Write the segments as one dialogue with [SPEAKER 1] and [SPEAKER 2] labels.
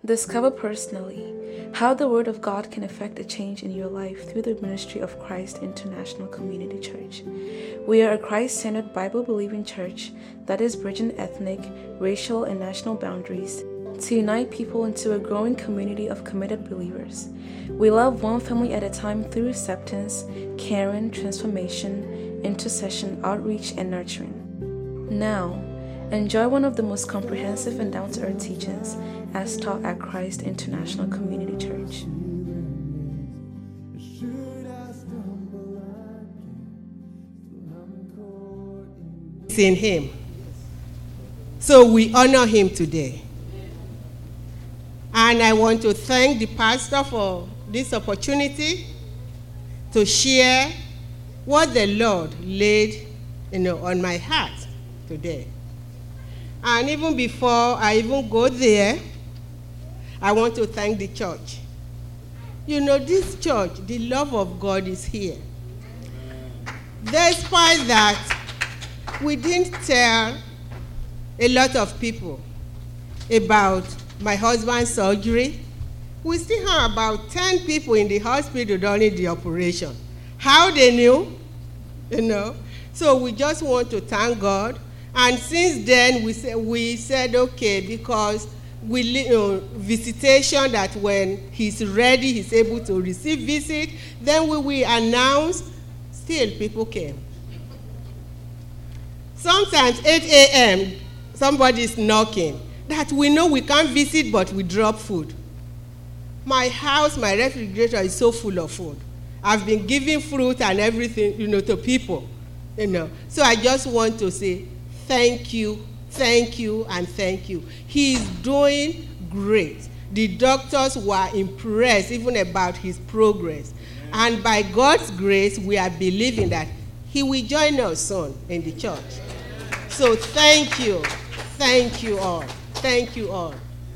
[SPEAKER 1] Discover personally how the Word of God can affect a change in your life through the ministry of Christ International Community Church. We are a Christ-centered, Bible-believing church that is bridging ethnic, racial, and national boundaries to unite people into a growing community of committed believers. We love one family at a time through acceptance, caring, transformation, intercession, outreach, and nurturing. Now, enjoy one of the most comprehensive and down-to-earth teachings as taught at Christ International Community Church.
[SPEAKER 2] It's in Him. So we honor Him today. And I want to thank the pastor for this opportunity to share what the Lord laid on my heart today. And even before I even go there, I want to thank the church. This church, the love of God is here. Despite that, we didn't tell a lot of people about my husband's surgery. We still have about 10 people in the hospital during the operation. How they knew? So we just want to thank God. And since then, we said, okay, because visitation, that when he's ready, he's able to receive visit, then we will announce, still people came. Sometimes 8 a.m., somebody's knocking, that we know we can't visit, but we drop food. My house, my refrigerator is so full of food. I've been giving fruit and everything, to people, So I just want to say, thank you, and thank you. He is doing great. The doctors were impressed even about his progress. And by God's grace, we are believing that he will join us soon in the church. So thank you all. Thank you all.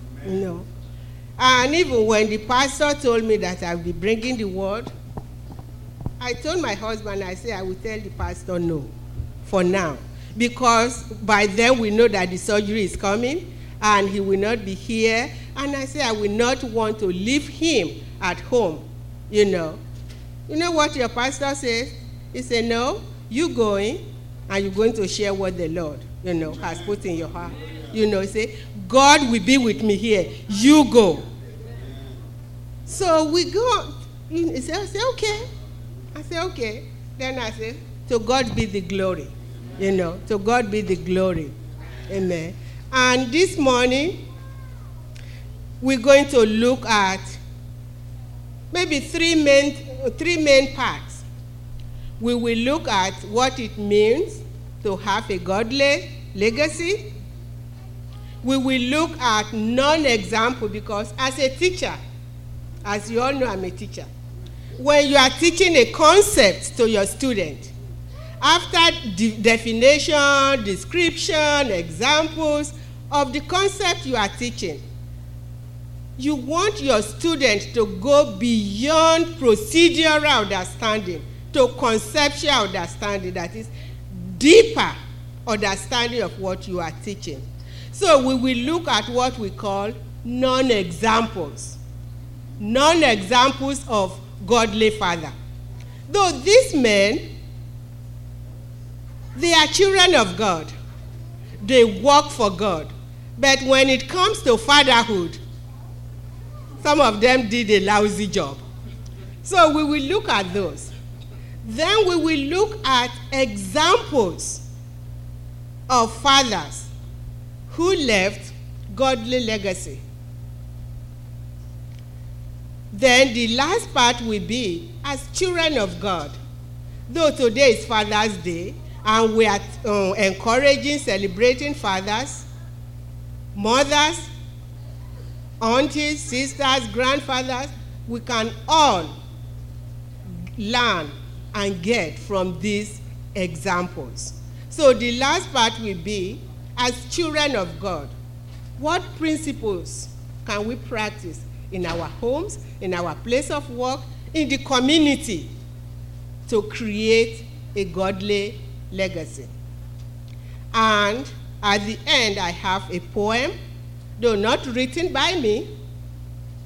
[SPEAKER 2] And even when the pastor told me that I'll be bringing the word, I told my husband, I said, I will tell the pastor no, for now. Because by then we know that the surgery is coming and he will not be here. And I said, I will not want to leave him at home, You know what your pastor says? He said, no, you going and you're going to share what the Lord, has put in your heart. Say, God will be with me here. You go. So we go. He said, I said, okay. I said, okay. Then I said, to God be the glory. To God be the glory. Amen. And this morning, we're going to look at maybe three main parts. We will look at what it means to have a godly legacy. We will look at non-example, because as a teacher, as you all know, I'm a teacher. When you are teaching a concept to your student, after definition, description, examples of the concept you are teaching, you want your student to go beyond procedural understanding to conceptual understanding, that is, deeper understanding of what you are teaching. So we will look at what we call non-examples of godly father. Though these men, they are children of God. They work for God. But when it comes to fatherhood, some of them did a lousy job. So we will look at those. Then we will look at examples of fathers who left godly legacy. Then the last part will be as children of God. Though today is Father's Day, and we are encouraging, celebrating fathers, mothers, aunties, sisters, grandfathers, we can all learn and get from these examples. So the last part will be, as children of God, what principles can we practice in our homes, in our place of work, in the community to create a godly legacy? And at the end, I have a poem, though not written by me,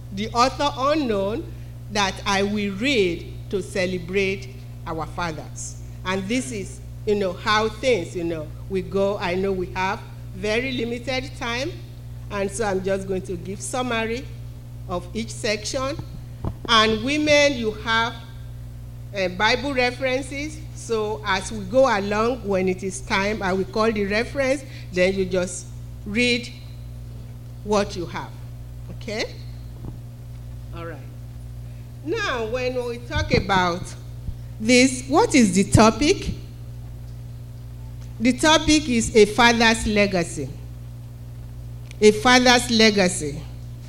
[SPEAKER 2] the author unknown, that I will read to celebrate our fathers. And this is, how things, we go. I know we have very limited time, and so I'm just going to give summary of each section. And women, you have Bible references. So as we go along, when it is time, I will call the reference, then you just read what you have. Okay? All right. Now, when we talk about this, what is the topic? The topic is a father's legacy. A father's legacy.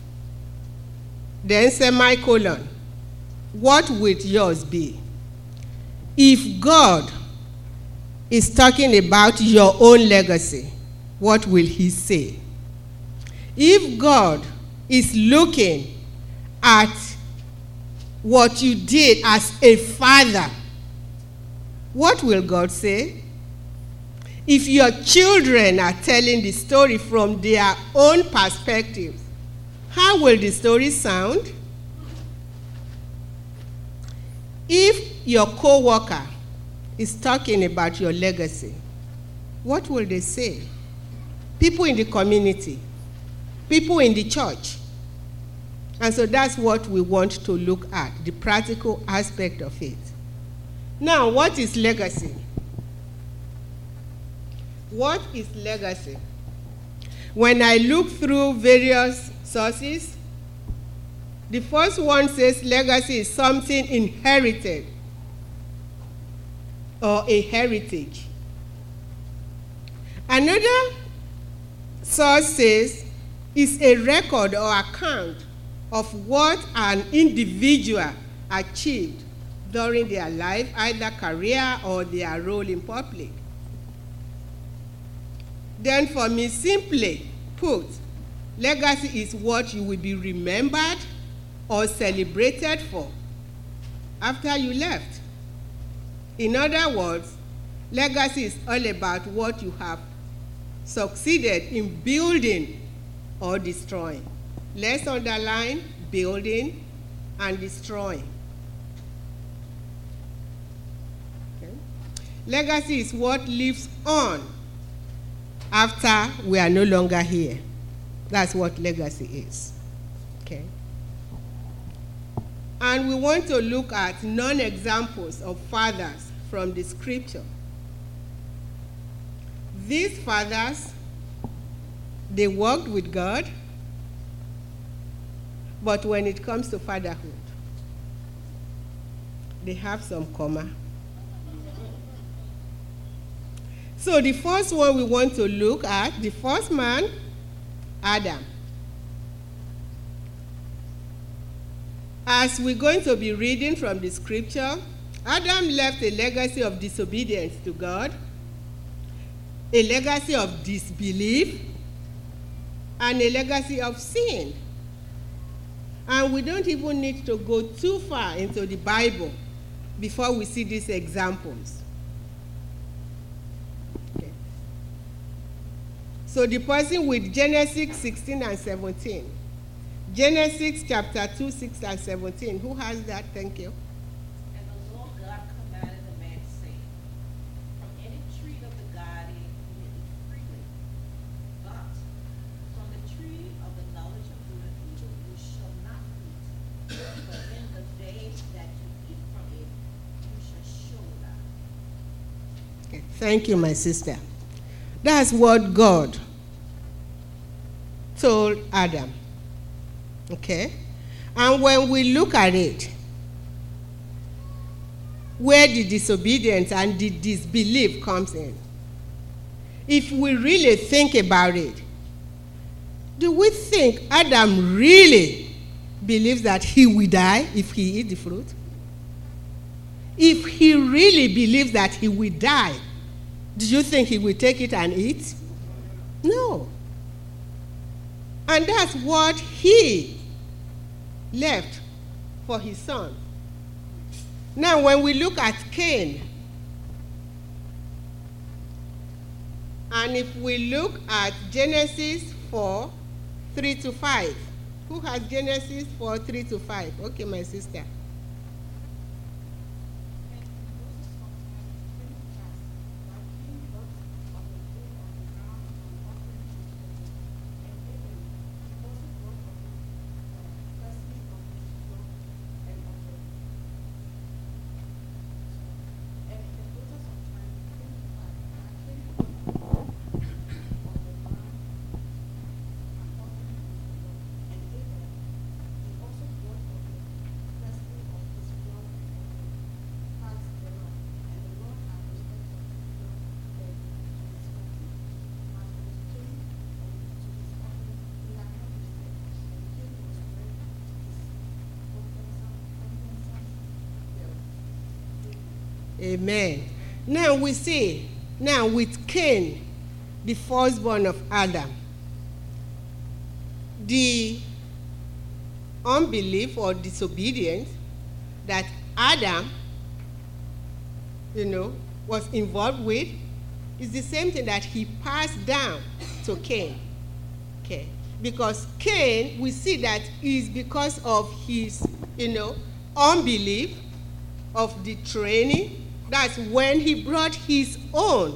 [SPEAKER 2] Then semicolon. What would yours be? If God is talking about your own legacy, what will he say? If God is looking at what you did as a father, what will God say? If your children are telling the story from their own perspective, how will the story sound? If your co-worker is talking about your legacy, what will they say? People in the community, people in the church. And so that's what we want to look at, the practical aspect of it. Now, what is legacy? What is legacy? When I look through various sources, the first one says legacy is something inherited or a heritage. Another source says it's a record or account of what an individual achieved during their life, either career or their role in public. Then for me, simply put, legacy is what you will be remembered or celebrated for after you left. In other words, legacy is all about what you have succeeded in building or destroying. Let's underline building and destroying. Okay. Legacy is what lives on after we are no longer here. That's what legacy is. Okay. And we want to look at non-examples of fathers from the scripture. These fathers, they worked with God, but when it comes to fatherhood, they have some comma. So the first one we want to look at, the first man, Adam. As we're going to be reading from the scripture, Adam left a legacy of disobedience to God, a legacy of disbelief, and a legacy of sin. And we don't even need to go too far into the Bible before we see these examples. Okay. So the person with Genesis 16 and 17. Genesis chapter 2, 6 and 17. Who has that? Thank you.
[SPEAKER 3] And the Lord God commanded the man, saying, from any tree of the garden you may eat freely, but from the tree of the knowledge of good and evil you shall not eat. But in the day that you eat from it, you shall surely die.
[SPEAKER 2] Okay. Thank you, my sister. That's what God told Adam. Okay? And when we look at it, where the disobedience and the disbelief comes in, if we really think about it, do we think Adam really believes that he will die if he eats the fruit? If he really believes that he will die, do you think he will take it and eat? No. And that's what he left for his son. Now, when we look at Cain, and if we look at Genesis 4, 3 to 5, Who has Genesis 4:3-5? Okay, my sister. Amen. Now we see, now with Cain, the firstborn of Adam, the unbelief or disobedience that Adam, was involved with is the same thing that he passed down to Cain. Okay. Because Cain, we see that is because of his, unbelief of the training. That's when he brought his own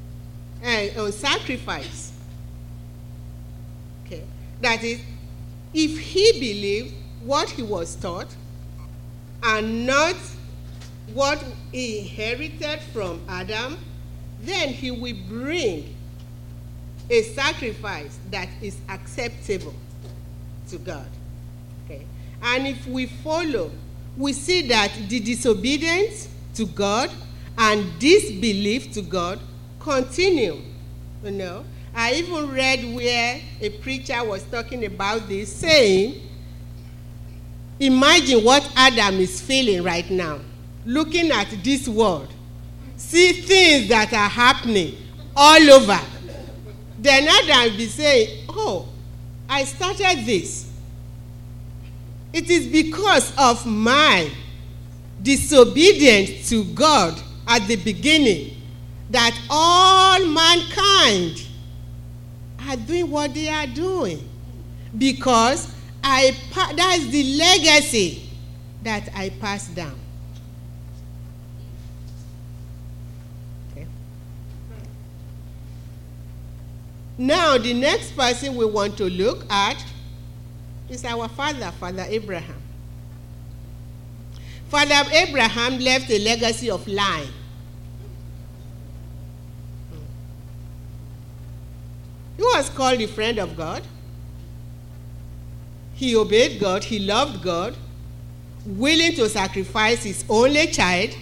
[SPEAKER 2] sacrifice. Okay. That is, if he believed what he was taught and not what he inherited from Adam, then he will bring a sacrifice that is acceptable to God. Okay. And if we follow, we see that the disobedience to God and disbelief to God continue. I even read where a preacher was talking about this, saying, imagine what Adam is feeling right now, looking at this world, see things that are happening all over. Then Adam will be saying, oh, I started this. It is because of my disobedience to God at the beginning that all mankind are doing what they are doing, because that's the legacy that I passed down. Okay. Now the next person we want to look at is our father, Father Abraham. Father Abraham left a legacy of lying. He was called a friend of God. He obeyed God. He loved God, willing to sacrifice his only child.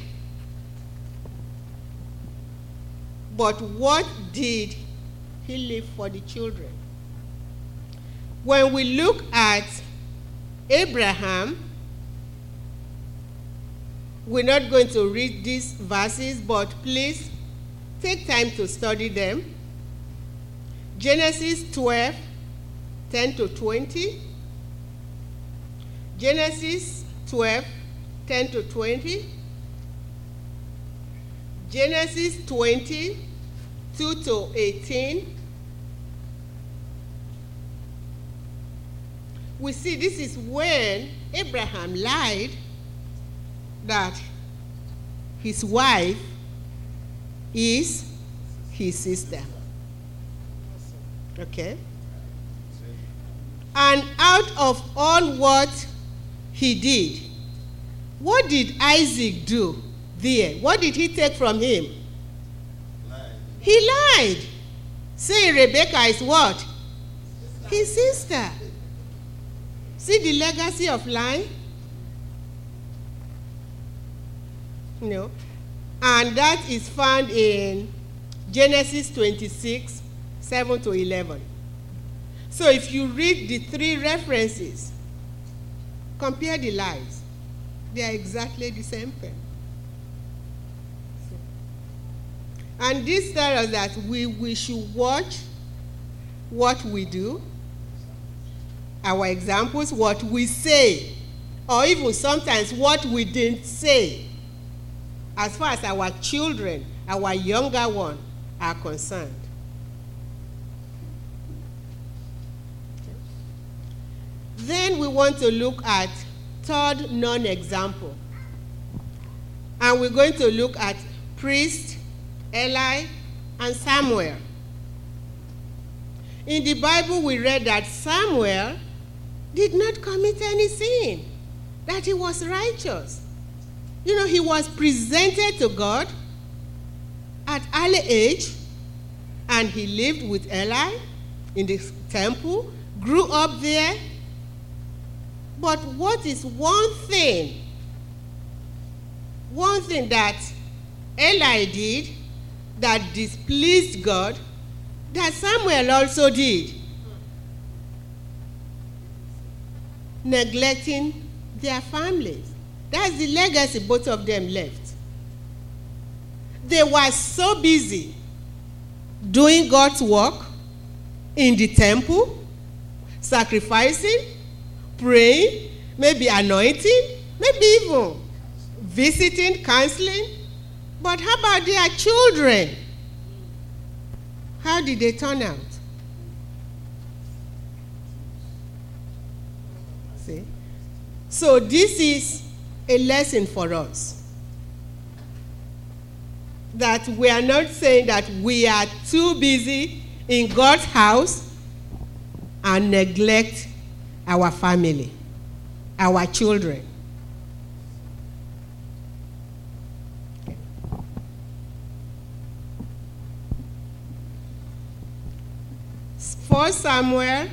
[SPEAKER 2] But what did he leave for the children? When we look at Abraham, we're not going to read these verses, but please take time to study them. Genesis 12, 10-20. Genesis 12, 10-20. Genesis 20, 2-18. We see this is when Abraham lied that his wife is his sister. Okay? And out of all what he did, what did Isaac do there? What did he take from him? Lied. He lied. Saying Rebecca is what? His sister. See the legacy of lying? And that is found in Genesis 26, 7-11. So if you read the three references, compare the lies. They are exactly the same thing. And this tells us that we should watch what we do, our examples, what we say, or even sometimes what we didn't say, as far as our children, our younger ones are concerned. then we want to look at third non-example. And we're going to look at priest, Eli, and Samuel. In the Bible, we read that Samuel did not commit any sin, that he was righteous. You know, he was presented to God at early age, and he lived with Eli in the temple, grew up there. But what is one thing that Eli did that displeased God that Samuel also did? Neglecting their families. That's the legacy both of them left. They were so busy doing God's work in the temple, sacrificing, praying, maybe anointing, maybe even visiting, counseling. But how about their children? How did they turn out? See? So this is a lesson for us. That we are not saying that we are too busy in God's house and neglect our family, our children. First Samuel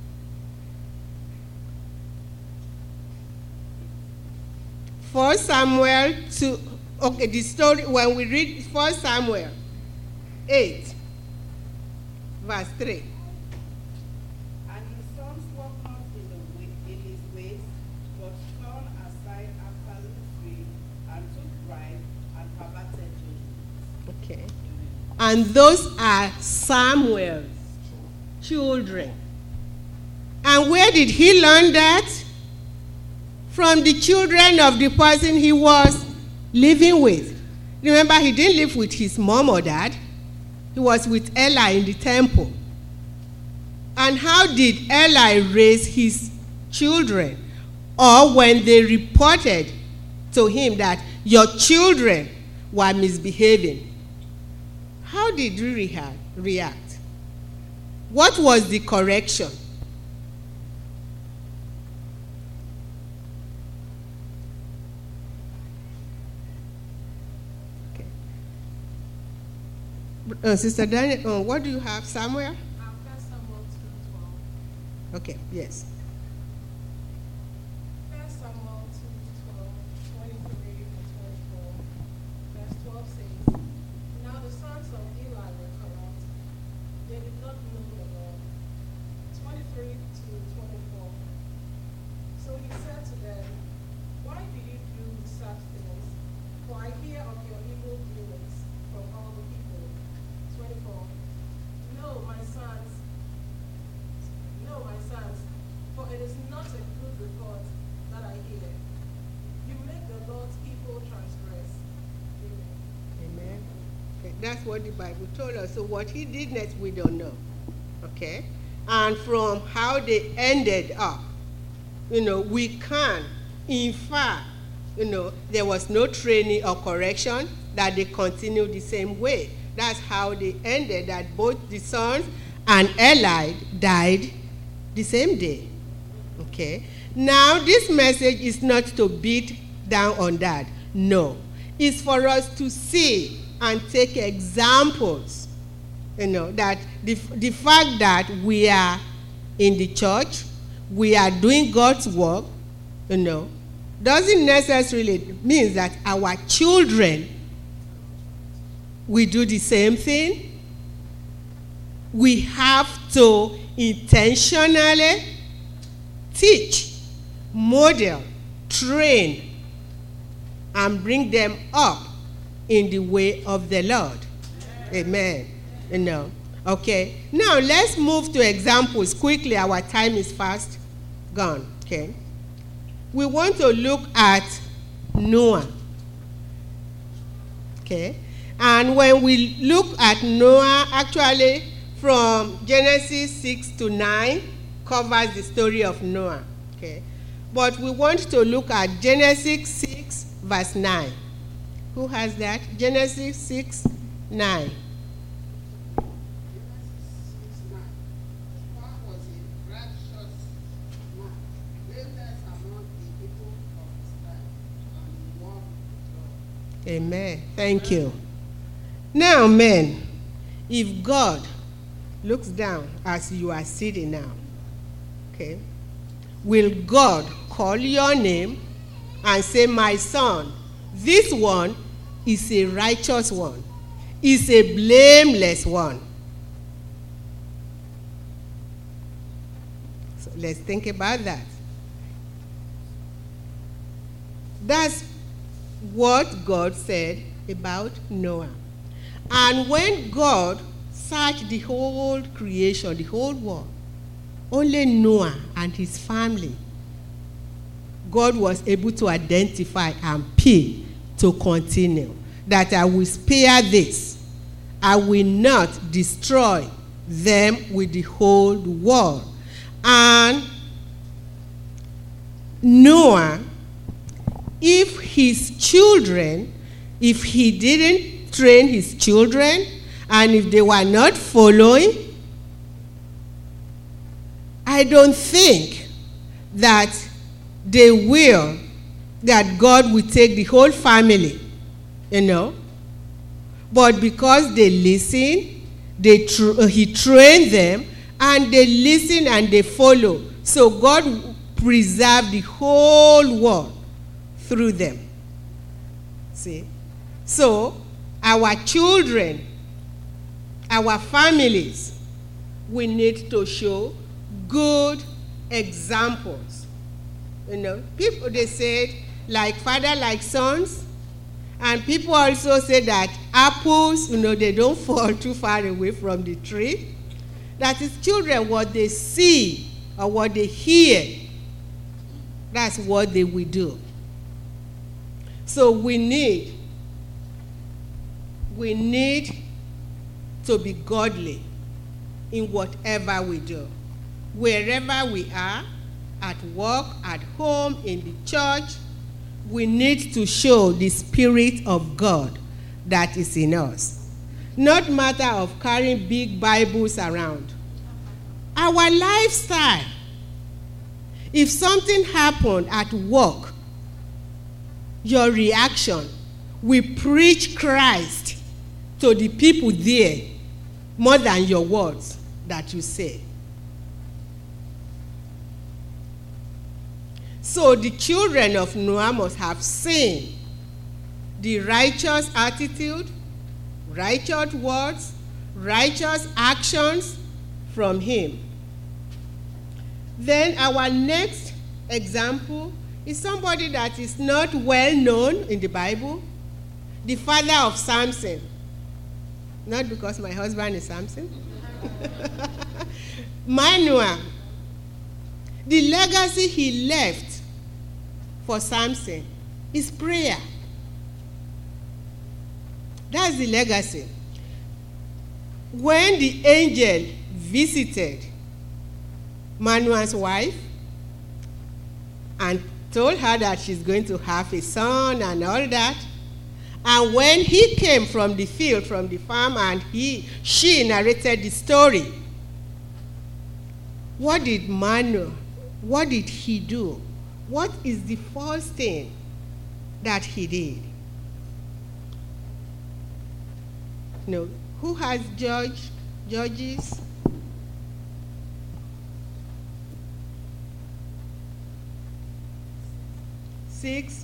[SPEAKER 2] to, okay, the story, when we read 1 Samuel 8, verse 3.
[SPEAKER 3] And his sons walked not in his ways, but turned aside after Lucifer, and took bribes and perverted judgments.
[SPEAKER 2] Okay. And those are Samuel's children. And where did he learn that? From the children of the person he was living with. Remember, he didn't live with his mom or dad. He was with Eli in the temple. And how did Eli raise his children? Or when they reported to him that your children were misbehaving, how did he react? What was the correction? Okay. Sister Daniel, what do you have? Samuel?
[SPEAKER 3] 1 Samuel 2:12.
[SPEAKER 2] Okay, yes.
[SPEAKER 3] 1 Samuel 2:12, 23 and 24. Verse 12 says, Now the sons of Eli were corrupt. They did not know the Lord. 23 to 24. So he said to them, Why do you do such things? For I hear of your evil doings from all the people. 24. No, my sons, for it is not a good report that I hear. You make the Lord's people transgress. Amen.
[SPEAKER 2] Amen. Okay, that's what the Bible told us. So what he did next, we don't know. Okay? And from how they ended up, we can infer, there was no training or correction, that they continued the same way. That's how they ended, that both the sons and Eli died the same day. Okay? Now, this message is not to beat down on that. No. It's for us to see and take examples. That the fact that we are in the church, we are doing God's work, doesn't necessarily mean that our children will do the same thing. We have to intentionally teach, model, train, and bring them up in the way of the Lord. Amen. Okay. Now let's move to examples quickly. Our time is fast gone. Okay. We want to look at Noah. Okay. And when we look at Noah, actually from Genesis 6 to 9 covers the story of Noah. Okay. But we want to look at Genesis 6, verse 9. Who has that? Genesis 6, 9. Amen. Thank you. Now, men, if God looks down as you are sitting now, okay, will God call your name and say, my son, this one is a righteous one, is a blameless one? So let's think about that. That's what God said about Noah. And when God searched the whole creation, the whole world, only Noah and his family, God was able to identify and pay to continue. That I will spare this. I will not destroy them with the whole world. And Noah, if his children, if he didn't train his children, and if they were not following, I don't think that that God will take the whole family, you know. But because they listen, he trained them, and they listen and they follow. So God preserved the whole world through them. See? So, our children, our families, we need to show good examples. You know, people, they said, like father, like sons. And people also say that apples, you know, they don't fall too far away from the tree. That is, children, what they see or what they hear, that's what they will do. So we need to be godly in whatever we do. Wherever we are, at work, at home, in the church, we need to show the Spirit of God that is in us. Not matter of carrying big Bibles around. Our lifestyle. If something happened at work, your reaction, we preach Christ to the people there more than your words that you say. So the children of Noah must have seen the righteous attitude, righteous words, righteous actions from him. Then our next example is somebody that is not well known in the Bible, the father of Samson. Not because my husband is Samson. Manoah. The legacy he left for Samson is prayer. That's the legacy. When the angel visited Manoah's wife and told her that she's going to have a son and all that, and when he came from the field, from the farm, and she narrated the story, what did he do? What is the first thing that he did? No. Who has Judges? Six?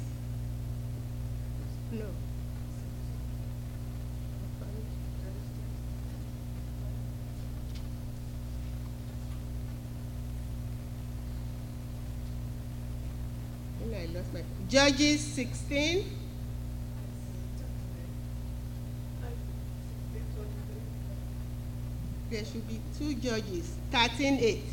[SPEAKER 2] No. I lost my Judges 16. There should be two Judges. 13:8.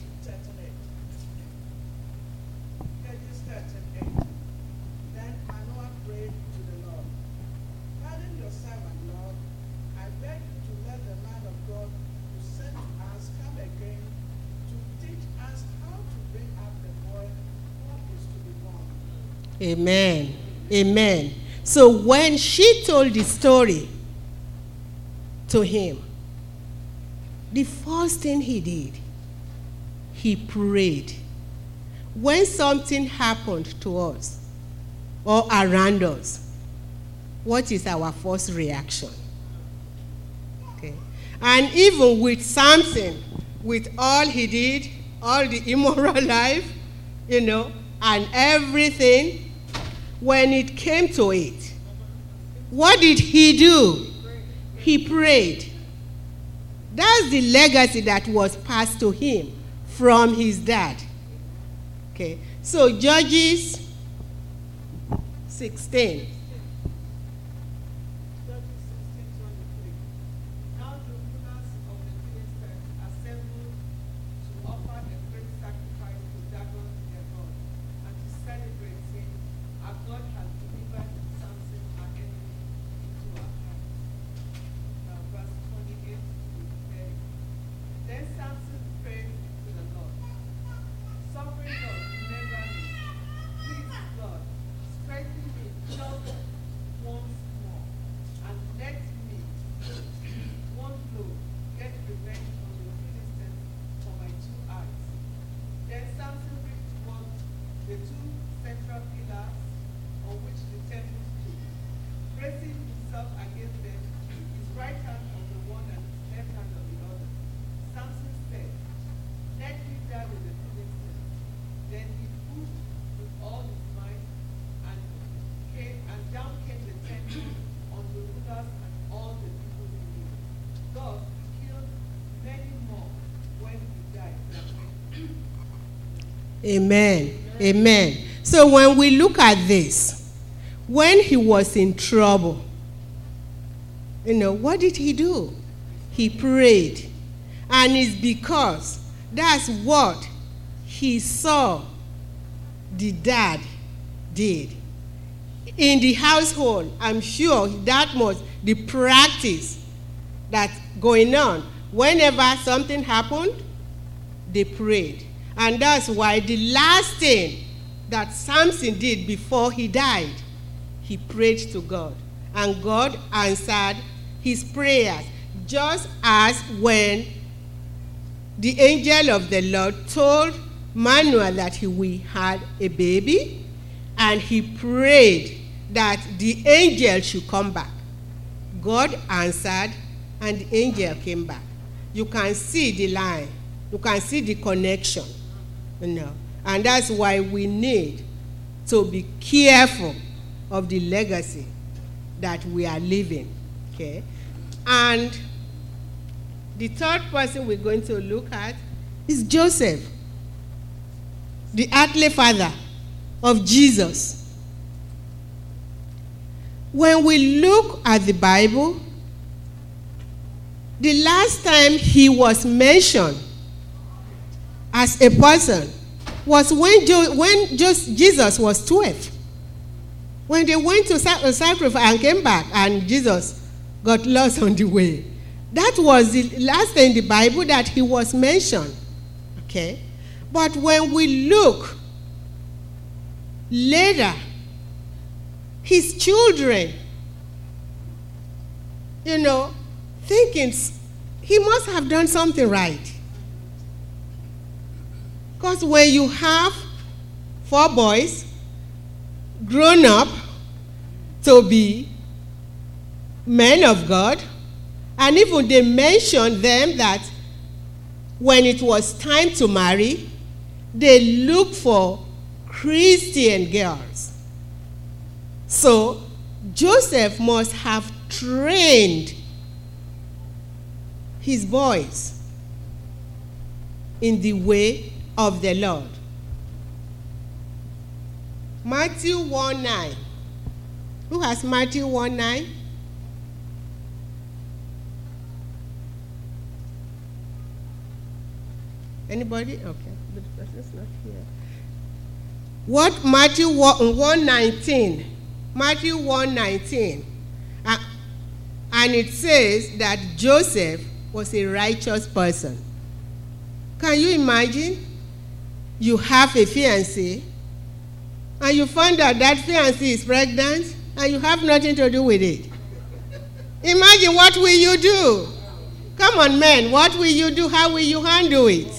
[SPEAKER 4] Judges 13:8. Then Manoah prayed to the Lord. Pardon your servant, Lord. I beg you to let the man of God who sent us come again to teach us how to bring up the boy
[SPEAKER 2] Amen. Amen. So when she told the story to him, the first thing he did, he prayed. When something happened to us or around us, what is our first reaction? Okay. And even with Samson, with all he did, all the immoral life, and everything, when it came to it, what did he do? He prayed. That's the legacy that was passed to him from his dad. Okay, so Judges 16. Amen. Amen. So when we look at this, when he was in trouble, what did he do? He prayed. And it's because that's what he saw the dad did. In the household, I'm sure that was the practice that's going on. Whenever something happened, they prayed. And that's why the last thing that Samson did before he died, he prayed to God. And God answered his prayers, just as when the angel of the Lord told Manoah that he had a baby, and he prayed that the angel should come back. God answered, and the angel came back. You can see the line. You can see the connection. And that's why we need to be careful of the legacy that we are leaving. Okay? And the third person we're going to look at is Joseph, the earthly father of Jesus. When we look at the Bible, the last time he was mentioned as a person was when Jesus was 12. When they went to sacrifice and came back, and Jesus got lost on the way. That was the last time in the Bible that he was mentioned. Okay? But when we look later, his children, thinking he must have done something right. Because when you have 4 boys grown up to be men of God, and even they mentioned them that when it was time to marry, they looked for Christian girls. So Joseph must have trained his boys in the way of the Lord. Matthew 1:9. Who has Matthew 1:9? Anybody? Okay, but the person's not here. What Matthew 1:19? Matthew 1:19. And it says that Joseph was a righteous person. Can you imagine? You have a fiancé, and you find out that fiancé is pregnant and you have nothing to do with it. Imagine, what will you do? Come on, men, what will you do? How will you handle it?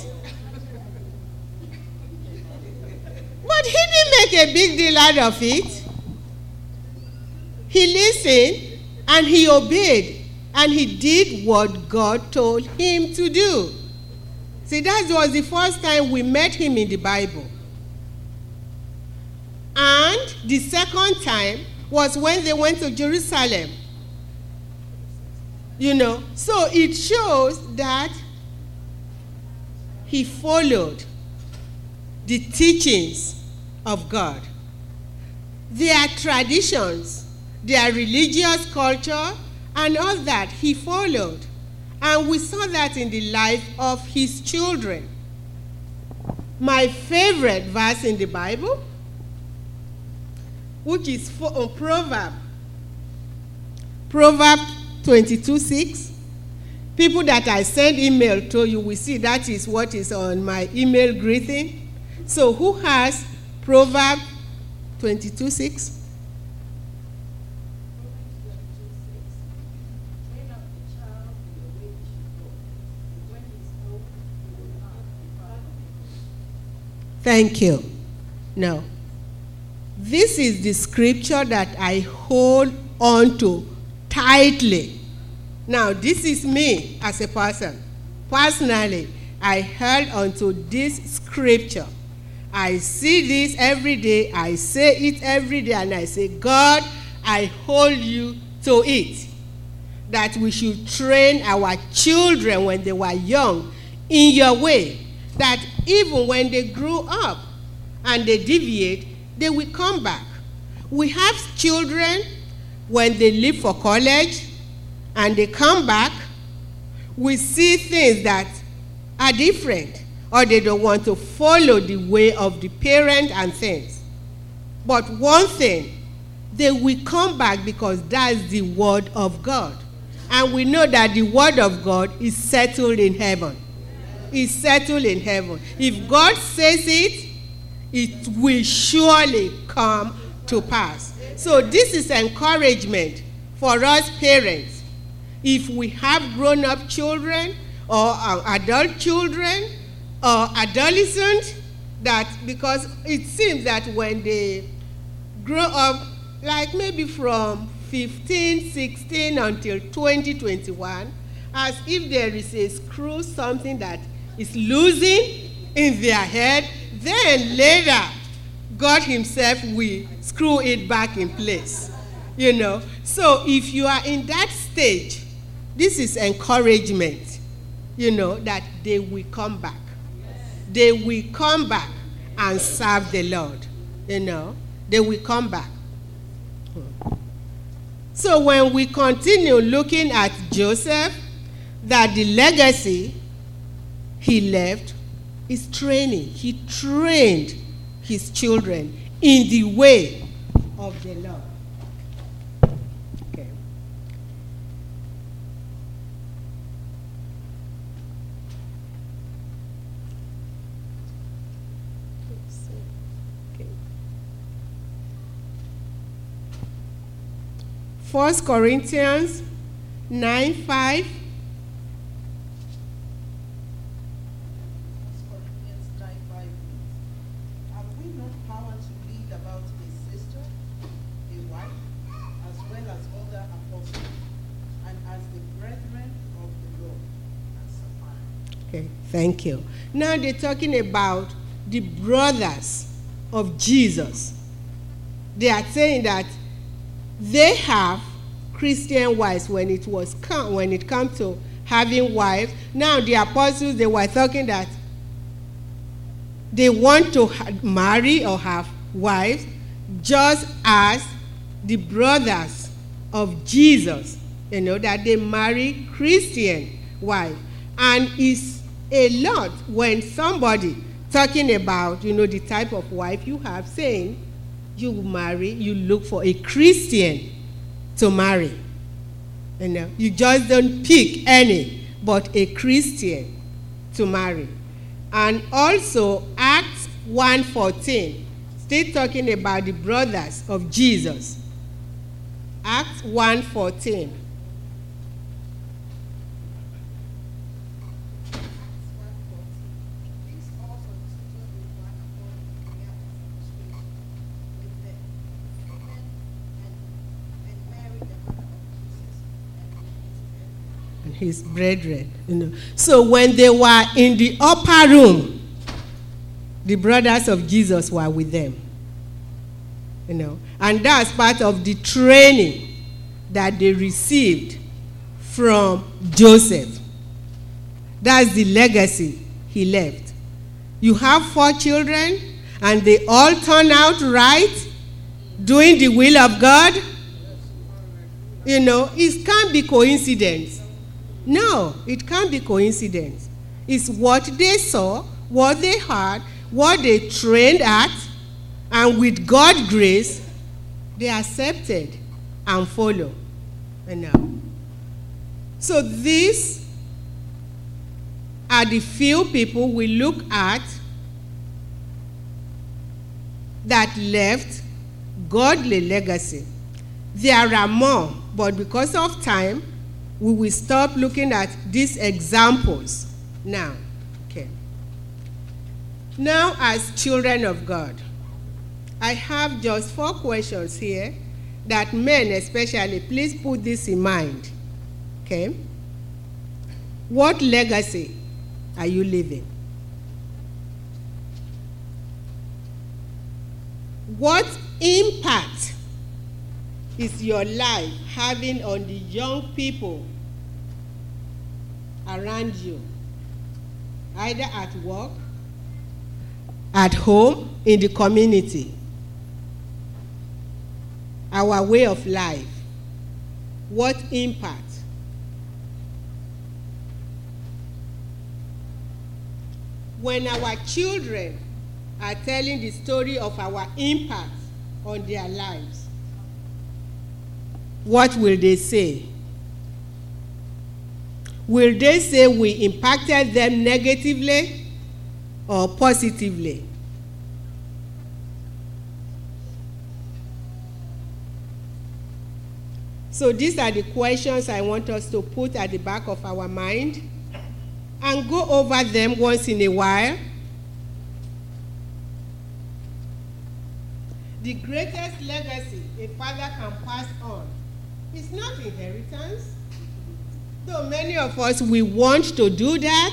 [SPEAKER 2] But he didn't make a big deal out of it. He listened and he obeyed and he did what God told him to do. See, that was the first time we met him in the Bible. And the second time was when they went to Jerusalem. You know, so it shows that he followed the teachings of God. Their traditions, their religious culture, and all that he followed. And we saw that in the life of his children. My favorite verse in the Bible, which is Proverbs 22:6. People that I send email to, you will see that is what is on my email greeting. So who has Proverbs 22:6? Thank you. Now, this is the scripture that I hold on to tightly. Now, this is me as a person. Personally, I held on to this scripture. I see this every day. I say it every day, and I say, God, I hold you to it. That we should train our children when they were young in your way. That even when they grow up and they deviate, they will come back. We have children, when they leave for college and they come back, we see things that are different, or they don't want to follow the way of the parent and things. But one thing, they will come back because that's the word of God. And we know that the word of God is settled in heaven. It's settled in heaven. If God says it, it will surely come to pass. So this is encouragement for us parents. If we have grown-up children or adult children or adolescents, that because it seems that when they grow up, like maybe from 15, 16 until 20, 21, as if there is a screw, something that is losing in their head, then later God himself will screw it back in place. You know, so if you are in that stage, this is encouragement, you know, that they will come back. They will come back and serve the Lord. You know, they will come back. So when we continue looking at Joseph, that the legacy he left is training. He trained his children in the way of the Lord. Okay. Okay. 1 Corinthians 9:5. Okay, thank you. Now they're talking about the brothers of Jesus. They are saying that they have Christian wives when it comes to having wives. Now the apostles, they were talking that they want to marry or have wives just as the brothers of Jesus, you know, that they marry Christian wives. And it's a lot when somebody talking about, you know, the type of wife you have, saying you marry, you look for a Christian to marry. You know, you just don't pick any, but a Christian to marry. And also Acts 1:14 still talking about the brothers of Jesus. Acts 1:14. His brethren, So when they were in the upper room, the brothers of Jesus were with them, and that's part of the training that they received from Joseph. That's the legacy he left. You have 4 children, and they all turn out right, doing the will of God. It can't be coincidence. No, it can't be coincidence. It's what they saw, what they heard, what they trained at, and with God's grace, they accepted and follow. So these are the few people we look at that left godly legacy. There are more, but because of time, we will stop looking at these examples now. Okay. Now, as children of God, I have just 4 questions here that men especially, please put this in mind. Okay? What legacy are you leaving? What impact is your life having on the young people around you, either at work, at home, in the community? Our way of life, what impact? When our children are telling the story of our impact on their lives, what will they say? Will they say we impacted them negatively or positively? So these are the questions I want us to put at the back of our mind and go over them once in a while. The greatest legacy a father can pass on is not inheritance. Though many of us, we want to do that,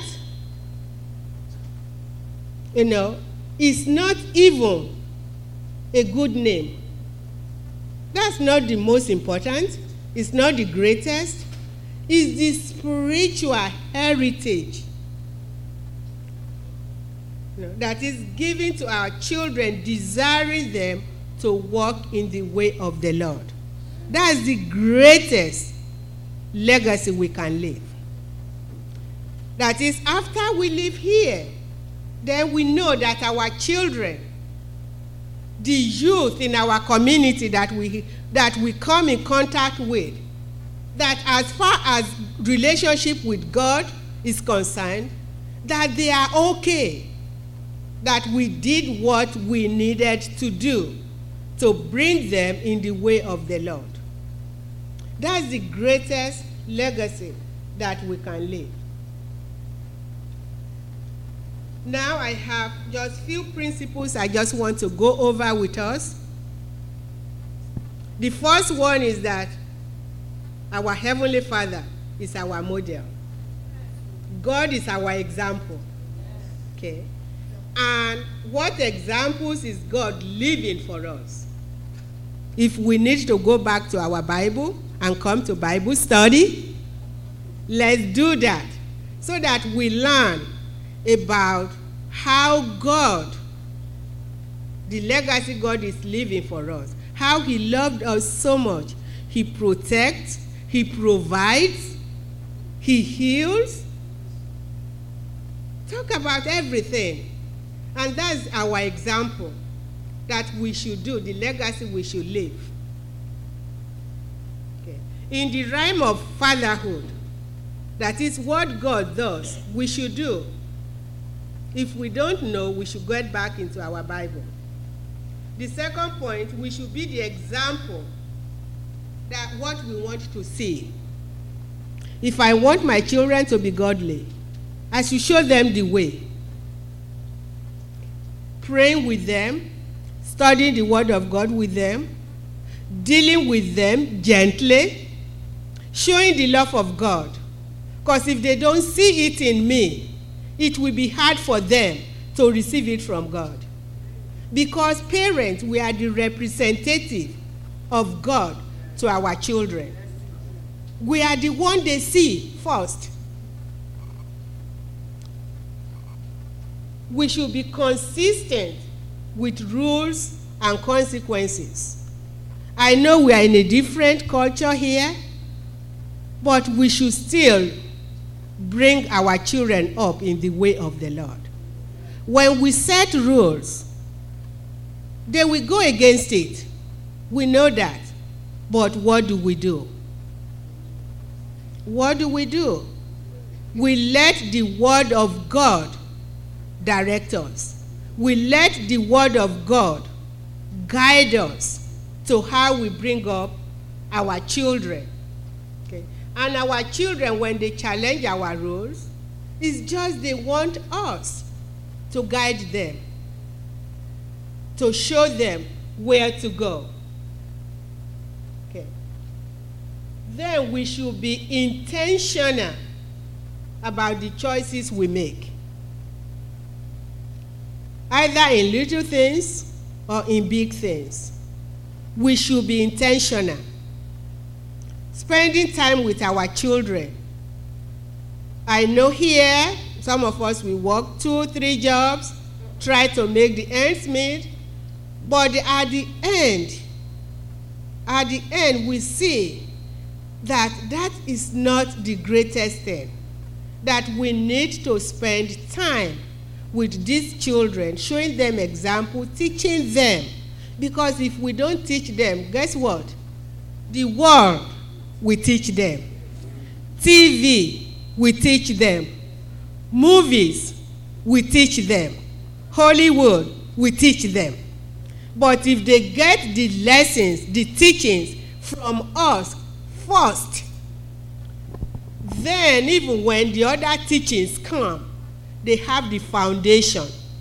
[SPEAKER 2] it's not even a good name. That's not the most important. It's not the greatest. It's the spiritual heritage that is given to our children, desiring them to walk in the way of the Lord. That's the greatest legacy we can leave. That is, after we live here, then we know that our children, the youth in our community that we come in contact with, that as far as relationship with God is concerned, that they are okay, that we did what we needed to do to bring them in the way of the Lord. That's the greatest legacy that we can leave. Now I have just few principles I just want to go over with us. The first one is that our Heavenly Father is our model. God is our example. Okay? And what examples is God living for us? If we need to go back to our Bible and come to Bible study, let's do that so that we learn about how God, the legacy God is leaving for us, how he loved us so much. He protects, he provides, he heals. Talk about everything. And that's our example that we should do, the legacy we should leave. Okay. In the realm of fatherhood, that is what God does, we should do. If we don't know, we should get back into our Bible. The second point, we should be the example that what we want to see. If I want my children to be godly, I should show them the way. Praying with them, studying the Word of God with them, dealing with them gently, showing the love of God. Because if they don't see it in me, it will be hard for them to receive it from God. Because parents, we are the representative of God to our children. We are the one they see first. We should be consistent with rules and consequences. I know we are in a different culture here, but we should still bring our children up in the way of the Lord. When we set rules, they will go against it. We know that. But what do we do? What do we do? We let the Word of God direct us. We let the Word of God guide us to how we bring up our children. Okay? And our children, when they challenge our rules, it's just they want us to guide them, to show them where to go. Okay. Then we should be intentional about the choices we make, either in little things or in big things. We should be intentional. Spending time with our children. I know here, some of us, we work 2, 3 jobs, try to make the ends meet, but at the end, we see that that is not the greatest thing, that we need to spend time with these children, showing them example, teaching them. Because if we don't teach them, guess what? The world will teach them. TV will teach them. Movies will teach them. Hollywood will teach them. But if they get the lessons, the teachings from us first, then even when the other teachings come, they have the foundation,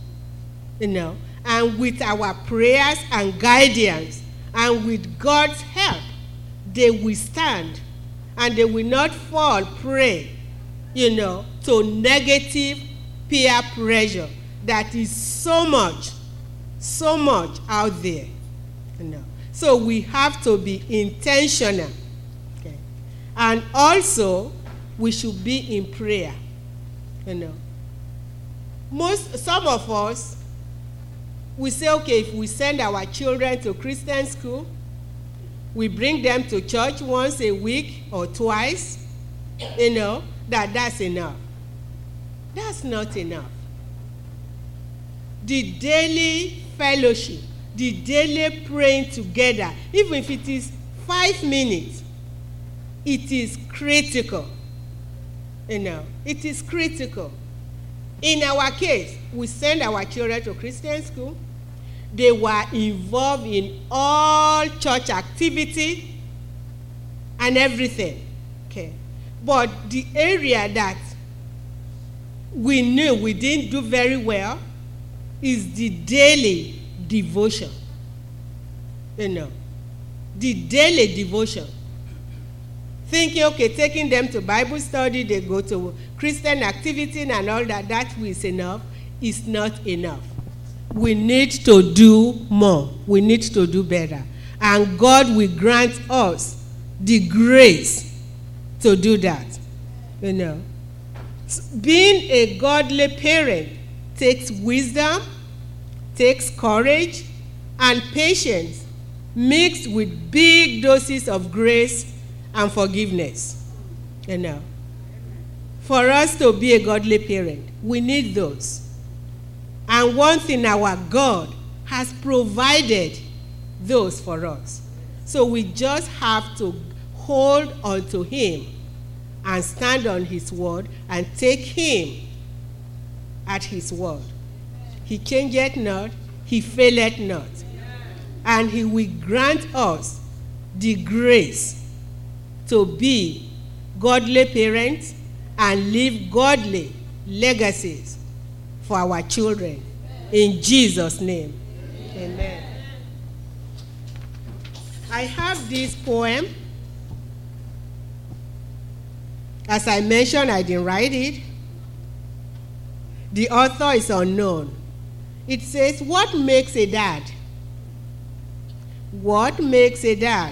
[SPEAKER 2] and with our prayers and guidance and with God's help, they will stand and they will not fall prey, to negative peer pressure that is so much out there. So we have to be intentional. Okay? And also, we should be in prayer. Some of us, we say, okay, if we send our children to Christian school, we bring them to church once a week or twice, that's enough. That's not enough. The daily fellowship, the daily praying together, even if it is 5 minutes, it is critical. It is critical. In our case, we send our children to Christian school. They were involved in all church activity and everything. Okay. But the area that we knew we didn't do very well is the daily devotion. The daily devotion. Thinking, okay, taking them to Bible study, they go to Christian activity and all that, that is enough, is not enough. We need to do more. We need to do better. And God will grant us the grace to do that. Being a godly parent takes wisdom, takes courage, and patience mixed with big doses of grace and forgiveness. For us to be a godly parent, we need those. And one thing, our God has provided those for us. So we just have to hold on to Him and stand on His word and take Him at His word. He changeth not, He faileth not. and He will grant us the grace to be godly parents and leave godly legacies for our children. In Jesus' name, amen. I have this poem. As I mentioned, I didn't write it. The author is unknown. It says, what makes a dad? What makes a dad?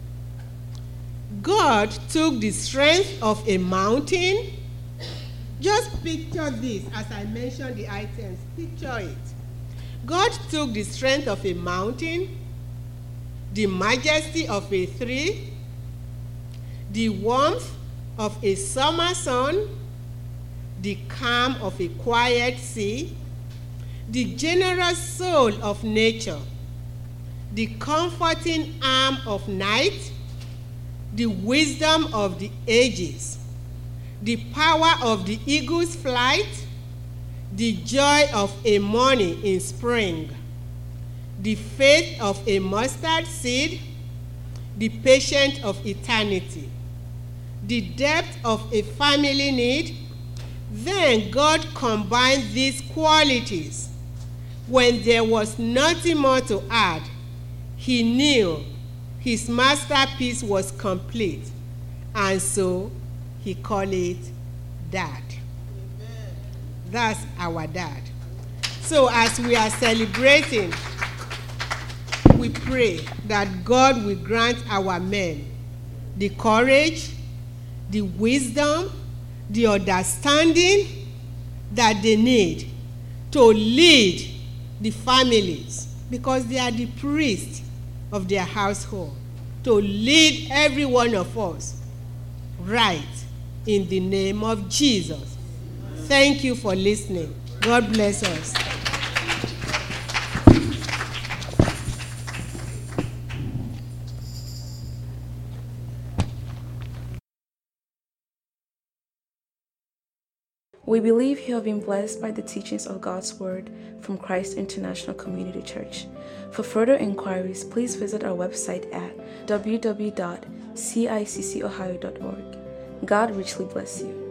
[SPEAKER 2] God took the strength of a mountain. Just picture this as I mentioned the items. Picture it. God took the strength of a mountain, the majesty of a tree, the warmth of a summer sun, the calm of a quiet sea, the generous soul of nature, the comforting arm of night, the wisdom of the ages, the power of the eagle's flight, the joy of a morning in spring, the faith of a mustard seed, the patience of eternity, the depth of a family need. Then God combined these qualities. When there was nothing more to add, He knew His masterpiece was complete, and so He called it Dad. Amen. That's our dad. So as we are celebrating, we pray that God will grant our men the courage, the wisdom, the understanding that they need to lead the families, because they are the priests of their household, to lead every one of us right in the name of Jesus. Thank you for listening. God bless us.
[SPEAKER 1] We believe you have been blessed by the teachings of God's Word from Christ International Community Church. For further inquiries, please visit our website at www.ciccohio.org. God richly bless you.